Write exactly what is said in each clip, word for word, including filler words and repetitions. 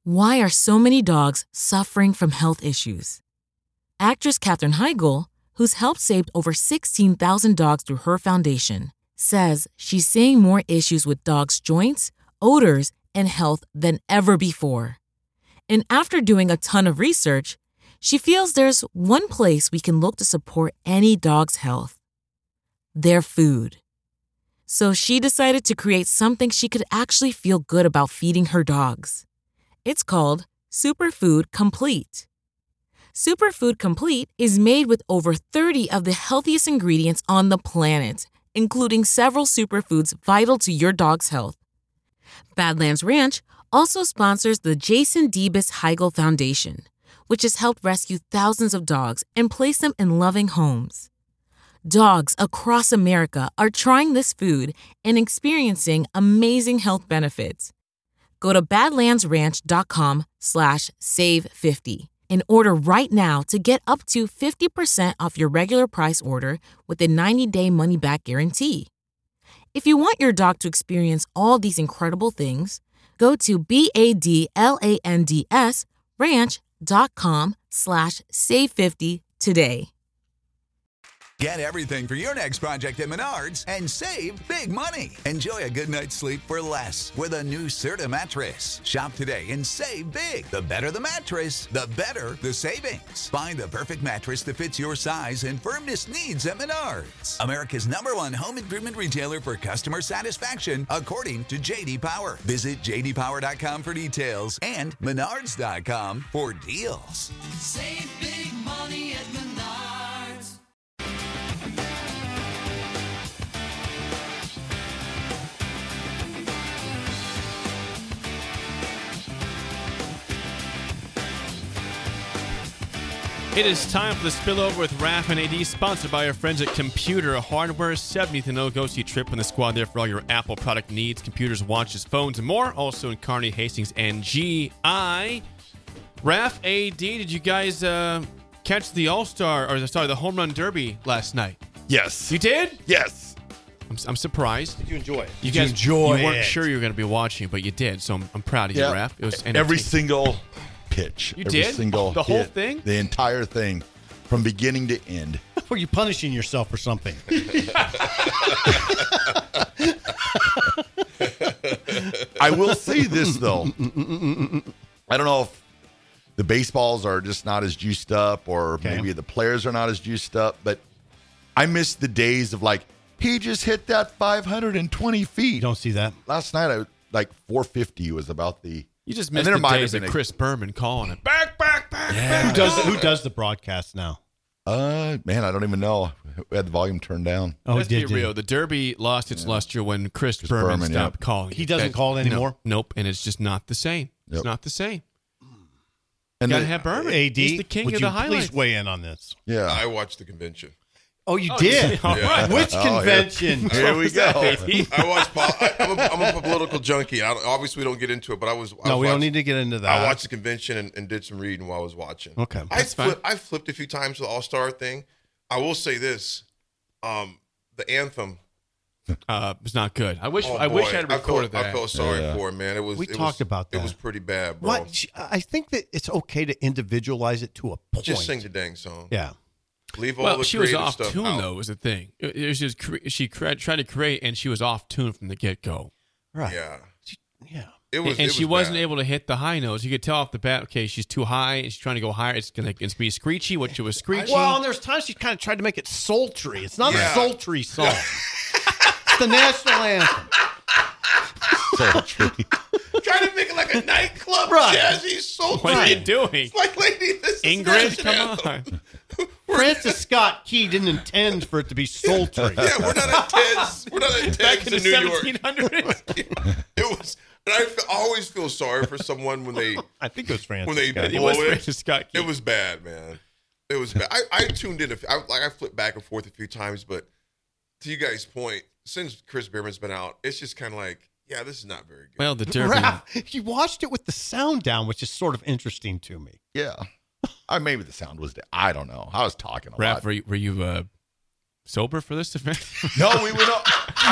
Why are so many dogs suffering from health issues? Actress Katherine Heigl, who's helped save over sixteen thousand dogs through her foundation, says she's seeing more issues with dogs' joints, odors, and health than ever before. And after doing a ton of research, she feels there's one place we can look to support any dog's health: their food. So she decided to create something she could actually feel good about feeding her dogs. It's called Superfood Complete. Superfood Complete is made with over thirty of the healthiest ingredients on the planet, including several superfoods vital to your dog's health. Badlands Ranch also sponsors the Jason Debus Heigl Foundation, which has helped rescue thousands of dogs and place them in loving homes. Dogs across America are trying this food and experiencing amazing health benefits. Go to badlandsranch.com slash save 50 and order right now to get up to fifty percent off your regular price order with a ninety-day money-back guarantee. If you want your dog to experience all these incredible things, go to B-A-D-L-A-N-D-S ranch.com slash save 50 today. Get everything for your next project at Menards and save big money. Enjoy a good night's sleep for less with a new Serta mattress. Shop today and save big. The better the mattress, the better the savings. Find the perfect mattress that fits your size and firmness needs at Menards. America's number one home improvement retailer for customer satisfaction, according to J D Power. Visit j d power dot com for details and menards dot com for deals. Save big money at Menards. It is time for the Spillover with Raph and A D, sponsored by our friends at Computer Hardware. seventieth and no-go-see trip in the squad there for all your Apple product needs, computers, watches, phones, and more. Also in Kearney, Hastings, and G I. Raph, A D, did you guys uh, catch the All-Star, or sorry, the Home Run Derby last night? Yes. You did? Yes. I'm, I'm surprised. Did you enjoy it? You did guys, you enjoy You weren't it? sure you were going to be watching, but you did, so I'm, I'm proud of yeah. you, Raph. It was Every entertaining. single pitch. You Every did? single The whole hit, thing? The entire thing, from beginning to end. Were you punishing yourself for something? I will say this, though. I don't know if the baseballs are just not as juiced up, or Okay. maybe the players are not as juiced up, but I miss the days of, like, he just hit that five hundred twenty feet. You don't see that? Last night, I like four fifty was about the... You just and missed there the might have days been of a- Chris Berman calling it. Back, back, back, Yeah. Who does who does the broadcast now? Uh, man, I don't even know. We had the volume turned down. Oh, Let's did be you? real. The Derby lost its luster when Chris, Chris Berman, Berman, stopped yeah. calling. He it. doesn't That- call it no, anymore? nope, and it's just not the same. It's Yep. not the same. And Got to the- have Berman. A D, He's the king would of you the highlights. please weigh in on this? yeah. I watched the convention. Oh, you Oh, did? all right. Which Oh, here- convention? Here we go. I watched. pol- I, I'm, a, I'm a political junkie. I don't, obviously, we don't get into it, but I was. I No, was we don't watching- need to get into that. I watched the convention and, and did some reading while I was watching. Okay. I That's fine. flip, I flipped a few times the All Star thing. I will say this: um, the anthem. Uh, it's not good. I wish. Oh, I wish boy. I had recorded felt, that. I felt sorry Yeah. for it, man. It was. We it talked was, about It that. was pretty bad, bro. What? I think that it's okay to individualize it to a point. Just sing the dang song. Yeah. Leave all Well, the she was creative off stuff tune out. though. Was the thing. It, it was just cre- she cre- tried to create, and she was off tune from the get go. Right. Yeah, Yeah. it was. And it she was wasn't bad. able to hit the high notes. You could tell off the bat. Okay, she's too high, and she's trying to go higher. It's gonna it's be screechy, which it was screechy. Well, and there's times she kind of tried to make it sultry. It's not Yeah. a sultry song. It's the national anthem. Sultry. Trying to make it like a nightclub Right. jazzy soul. what are you train. doing, It's like, lady, this is Ingrid? national Come anthem. on. Francis Scott Key didn't intend for it to be sultry. Yeah, we're not at Ted's. We're not at Back Ted's in the in New York. seventeen hundreds. It was. And I fe- always feel sorry for someone when they I think it was Francis when they Scott. It blow was it. Francis Scott Key. It was bad, man. It was bad. I, I tuned in. A few, I, like I flipped back and forth a few times, but to you guys' point, since Chris Berman's been out, it's just kind of like, yeah, this is not very good. Well, the Derby. Right. He watched it with the sound down, which is sort of interesting to me. Yeah. I maybe the sound was. I don't know. I was talking a Raph, lot. were you, were you uh, sober for this event? No, we went up.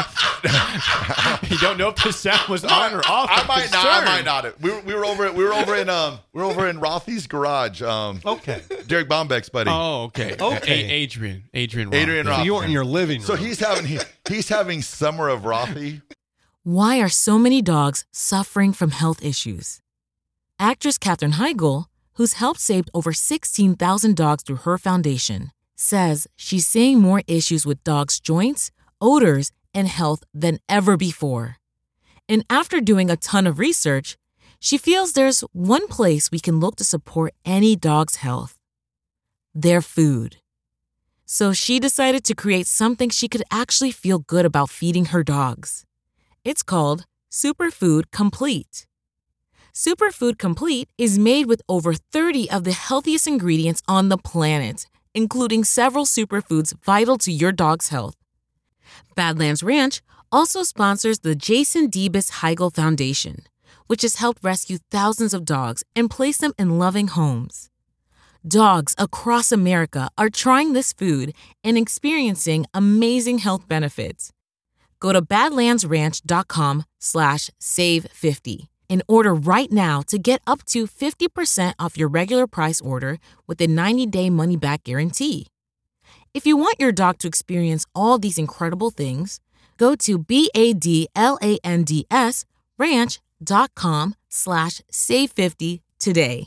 You don't know if the sound was on or off. I I'm might not. I concerned. might not. We were, we were over. We were over in um. We were over in Rothy's garage. Um. Okay. Derek Bombeck's buddy. Oh, okay. Okay. A- Adrian. Adrian. Roth. Adrian Yeah. Roth. So you were in your living room. So he's having he, he's having summer of Rothy. Why are so many dogs suffering from health issues? Actress Katherine Heigl, who's helped save over sixteen thousand dogs through her foundation, says she's seeing more issues with dogs' joints, odors, and health than ever before. And after doing a ton of research, she feels there's one place we can look to support any dog's health: their food. So she decided to create something she could actually feel good about feeding her dogs. It's called Superfood Complete. Superfood Complete is made with over thirty of the healthiest ingredients on the planet, including several superfoods vital to your dog's health. Badlands Ranch also sponsors the Jason Debus Heigl Foundation, which has helped rescue thousands of dogs and place them in loving homes. Dogs across America are trying this food and experiencing amazing health benefits. Go to badlandsranch.com slash save 50 and order right now to get up to fifty percent off your regular price order with a ninety-day money-back guarantee. If you want your dog to experience all these incredible things, go to B-A-D-L-A-N-D-S ranch.com slash save 50 today.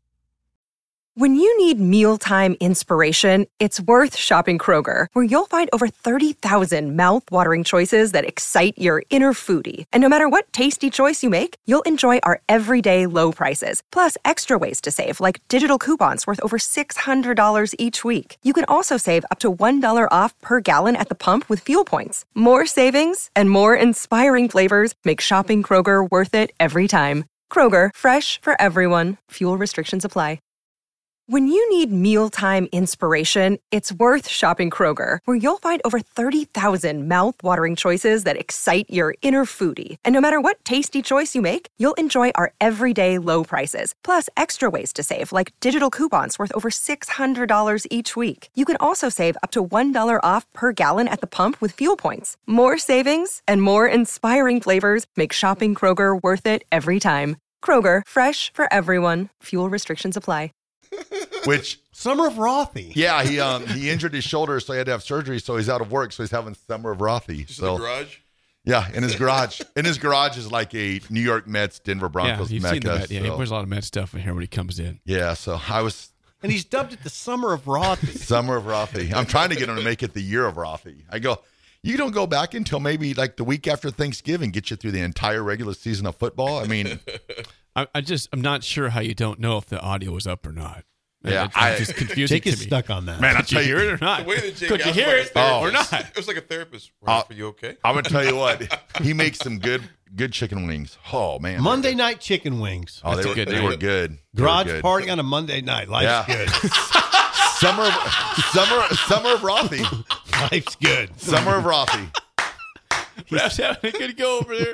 When you need mealtime inspiration, it's worth shopping Kroger, where you'll find over thirty thousand mouth-watering choices that excite your inner foodie. And no matter what tasty choice you make, you'll enjoy our everyday low prices, plus extra ways to save, like digital coupons worth over six hundred dollars each week. You can also save up to one dollar off per gallon at the pump with fuel points. More savings and more inspiring flavors make shopping Kroger worth it every time. Kroger, fresh for everyone. Fuel restrictions apply. When you need mealtime inspiration, it's worth shopping Kroger, where you'll find over thirty thousand mouth-watering choices that excite your inner foodie. And no matter what tasty choice you make, you'll enjoy our everyday low prices, plus extra ways to save, like digital coupons worth over six hundred dollars each week. You can also save up to one dollar off per gallon at the pump with fuel points. More savings and more inspiring flavors make shopping Kroger worth it every time. Kroger, fresh for everyone. Fuel restrictions apply. Which Summer of Rothy. yeah, he um he injured his shoulder, so he had to have surgery. So he's out of work. So he's having summer of Rothy. Just so in the garage. yeah, in his garage. In his garage is like a New York Mets, Denver Yeah, Broncos you've mecca. seen the Met. Yeah, he so- wears a lot of Met stuff in here when he comes in. yeah, so I was And he's dubbed it the Summer of Rothy. summer of Rothy. I'm trying to get him to make it the year of Rothy. I go, you don't go back until maybe like the week after Thanksgiving, get you through the entire regular season of football. I mean, I, I just, I'm not sure how you don't know if the audio was up or not. Yeah, it's I- just confusing Jake to is me. stuck on that. man, I Did you tell hear you, it or not? The way that Jake Could you asked hear about it his therapist, or not? It was like a therapist. Ralph, are you okay? I'm gonna tell you what, he makes some good good chicken wings. Oh man, Monday night chicken wings. Oh, That's they, a were, good they night. were good. They were Garage good. party on a Monday night. Life's Yeah. good. Summer, of- summer, summer of Rothy. Life's good. Summer of Rothy. Ralph's having a good go over there.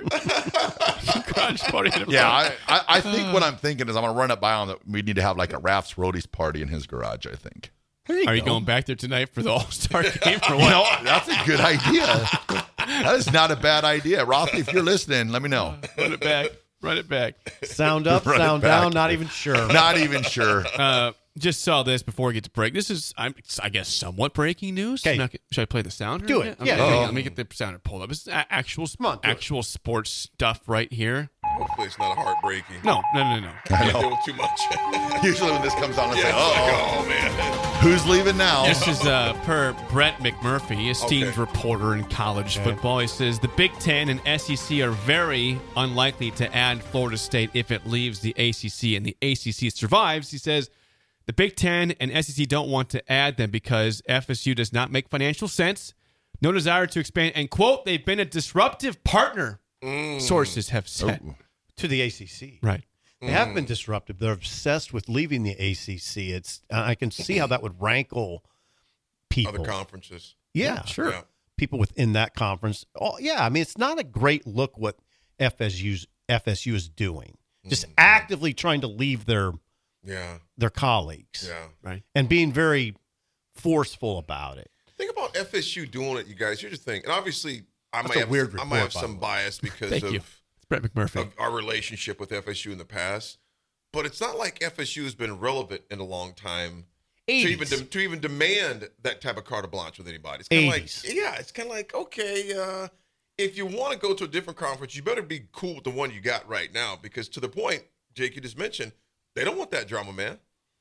Garage party. in the Yeah, front. I, I, I think what I'm thinking is I'm gonna run it by on that. We need to have like a Rafts Roadies party in his garage. I think. There you Are you go. going back there tonight for the All Star game or You what? know, that's a good idea. That is not a bad idea, Rothy. If you're listening, let me know. Run it back. Run it back. Sound up, Run it sound back. down, not even sure. Not even sure. Uh, just saw this before we get to break. This is, I'm, I guess, somewhat breaking news. Okay. Not- should I play the sounder? Do it. Okay, Yeah. let me- Uh-oh. Let me get the sounder pulled up. This is a- actual, Come on, do it. actual sports stuff right here. Hopefully, it's not a heartbreaking. No, no, no, no. You're doing too much. Usually when this comes on, I say, Yeah, "Oh, it's like, oh man. who's leaving now?" This is uh, per Brett McMurphy, esteemed Okay. reporter in college football. He says the Big Ten and S E C are very unlikely to add Florida State if it leaves the A C C and the A C C survives. He says the Big Ten and S E C don't want to add them because F S U does not make financial sense, no desire to expand, and, quote, they've been a disruptive partner, sources have said. Ooh. To the A C C. Right. They have been disruptive. They're obsessed with leaving the A C C. It's uh, I can see how that would rankle people. Other conferences. Yeah, sure. Yeah. People within that conference. Oh, yeah, I mean, it's not a great look what F S U's F S U is doing. Just actively trying to leave their Yeah. their colleagues Yeah. Right. and being very forceful about it. Think about F S U doing it, you guys? Here's the thing, and obviously, I That's might a have, weird I report, might have by some the way. bias because Thank of, you. It's Brett McMurphy. of our relationship with F S U in the past. But it's not like F S U has been relevant in a long time to even de- to even demand that type of carte blanche with anybody. It's kind of like, eighties. yeah, it's kind of like, okay, uh, if you want to go to a different conference, you better be cool with the one you got right now. Because to the point, Jake, you just mentioned, they don't want that drama, man.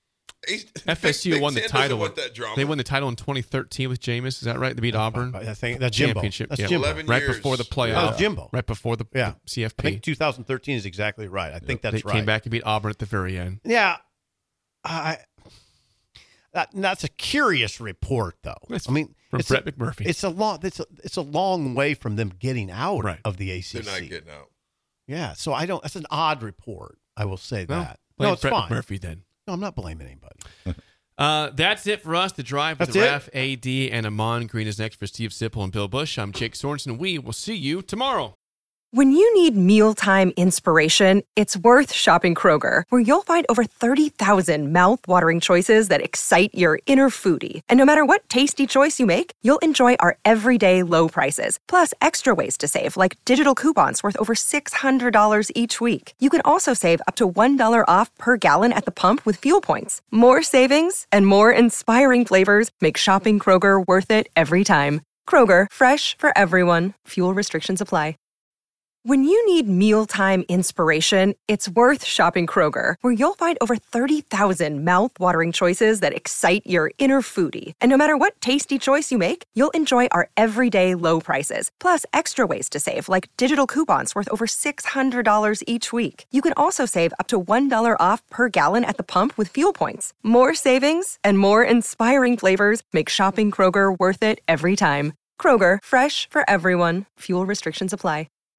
F S U Big won the Ten doesn't title. want that drama. They won the title in twenty thirteen with Jameis. Is that right? They beat Auburn. I think that's Jimbo. Championship. That's yeah. Jimbo. eleven Right years. before the playoff. That was Jimbo. Right before the, Yeah. the C F I P. think two thousand thirteen is exactly right. I think that's they right. came back and beat Auburn at the very end. Yeah, I. That, that's a curious report, though. That's I mean, from it's Brett a, McMurphy. It's a long. It's a, it's a long way from them getting out Right. of the A C C. They're not getting out. Yeah, so I don't. That's an odd report. I will say Well, that. blame No, it's Brett fine. McMurphy then. No, I'm not blaming anybody. Uh, that's it for us. The Drive with That's it? Raf, A D, and Amon Green is next for Steve Sipple and Bill Bush. I'm Jake Sorensen. We will see you tomorrow. When you need mealtime inspiration, it's worth shopping Kroger, where you'll find over thirty thousand mouth-watering choices that excite your inner foodie. And no matter what tasty choice you make, you'll enjoy our everyday low prices, plus extra ways to save, like digital coupons worth over six hundred dollars each week. You can also save up to one dollar off per gallon at the pump with fuel points. More savings and more inspiring flavors make shopping Kroger worth it every time. Kroger, fresh for everyone. Fuel restrictions apply. When you need mealtime inspiration, it's worth shopping Kroger, where you'll find over thirty thousand mouth-watering choices that excite your inner foodie. And no matter what tasty choice you make, you'll enjoy our everyday low prices, plus extra ways to save, like digital coupons worth over six hundred dollars each week. You can also save up to one dollar off per gallon at the pump with fuel points. More savings and more inspiring flavors make shopping Kroger worth it every time. Kroger, fresh for everyone. Fuel restrictions apply.